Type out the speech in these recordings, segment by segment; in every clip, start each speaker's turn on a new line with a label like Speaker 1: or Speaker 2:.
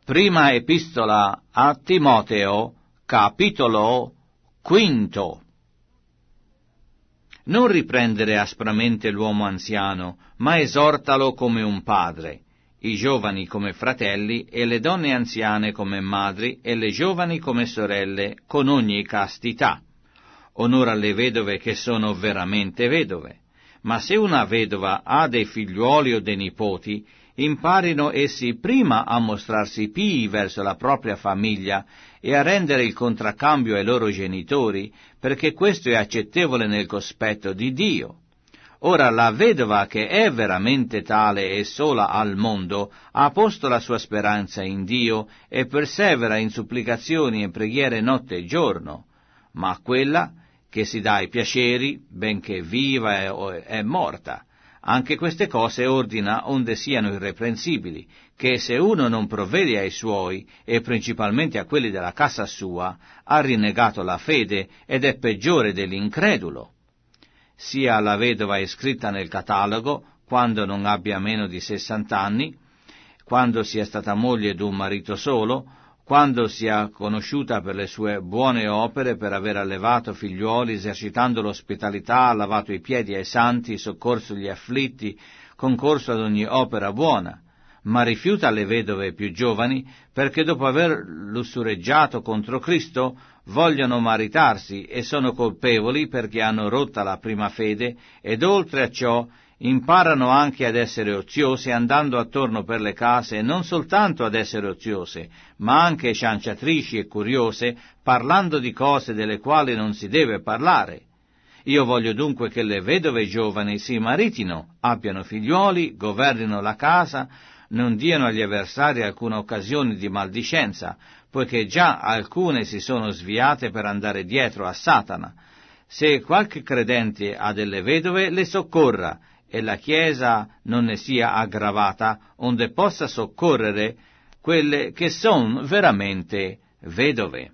Speaker 1: Prima epistola a Timoteo, capitolo 5. Non riprendere aspramente l'uomo anziano, ma esortalo come un padre, i giovani come fratelli e le donne anziane come madri e le giovani come sorelle, con ogni castità. Onora le vedove che sono veramente vedove. Ma se una vedova ha dei figliuoli o dei nipoti, imparino essi prima a mostrarsi pii verso la propria famiglia e a rendere il contraccambio ai loro genitori, perché questo è accettevole nel cospetto di Dio. Ora la vedova che è veramente tale e sola al mondo ha posto la sua speranza in Dio e persevera in supplicazioni e preghiere notte e giorno, ma quella che si dà ai piaceri, benché viva è morta. Anche queste cose ordina onde siano irreprensibili, che se uno non provvede ai suoi, e principalmente a quelli della casa sua, ha rinnegato la fede ed è peggiore dell'incredulo. Sia la vedova iscritta nel catalogo, quando non abbia meno di 60 anni, quando sia stata moglie d'un marito solo, quando sia conosciuta per le sue buone opere, per aver allevato figliuoli, esercitando l'ospitalità, lavato i piedi ai santi, soccorso gli afflitti, concorso ad ogni opera buona, ma rifiuta le vedove più giovani, perché dopo aver lussureggiato contro Cristo, vogliono maritarsi e sono colpevoli perché hanno rotta la prima fede, ed oltre a ciò imparano anche ad essere oziose, andando attorno per le case, e non soltanto ad essere oziose, ma anche cianciatrici e curiose, parlando di cose delle quali non si deve parlare. Io voglio dunque che le vedove giovani si maritino, abbiano figliuoli, governino la casa, non diano agli avversari alcuna occasione di maldicenza, poiché già alcune si sono sviate per andare dietro a Satana. Se qualche credente ha delle vedove, le soccorra, e la Chiesa non ne sia aggravata, onde possa soccorrere quelle che son veramente vedove.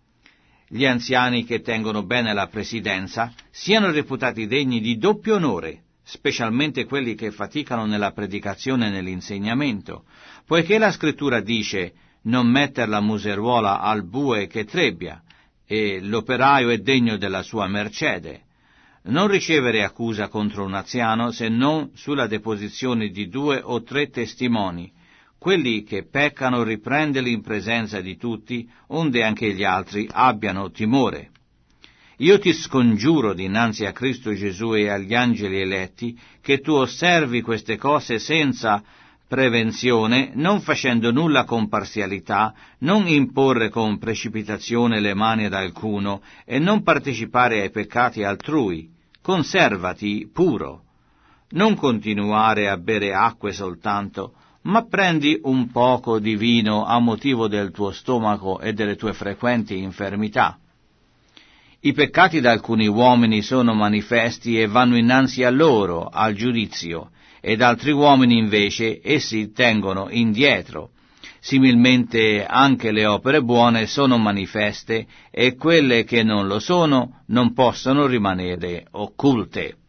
Speaker 1: Gli anziani che tengono bene la presidenza siano reputati degni di doppio onore, specialmente quelli che faticano nella predicazione e nell'insegnamento, poiché la Scrittura dice: non metter la museruola al bue che trebbia, e l'operaio è degno della sua mercede. Non ricevere accusa contro un anziano se non sulla deposizione di 2 o 3 testimoni. Quelli che peccano riprendeli in presenza di tutti, onde anche gli altri abbiano timore. Io ti scongiuro dinanzi a Cristo Gesù e agli angeli eletti che tu osservi queste cose senza prevenzione, non facendo nulla con parzialità, non imporre con precipitazione le mani ad alcuno e non partecipare ai peccati altrui. Conservati puro. Non continuare a bere acque soltanto, ma prendi un poco di vino a motivo del tuo stomaco e delle tue frequenti infermità. I peccati di alcuni uomini sono manifesti e vanno innanzi a loro, al giudizio, ed altri uomini invece essi tengono indietro. Similmente anche le opere buone sono manifeste, e quelle che non lo sono non possono rimanere occulte.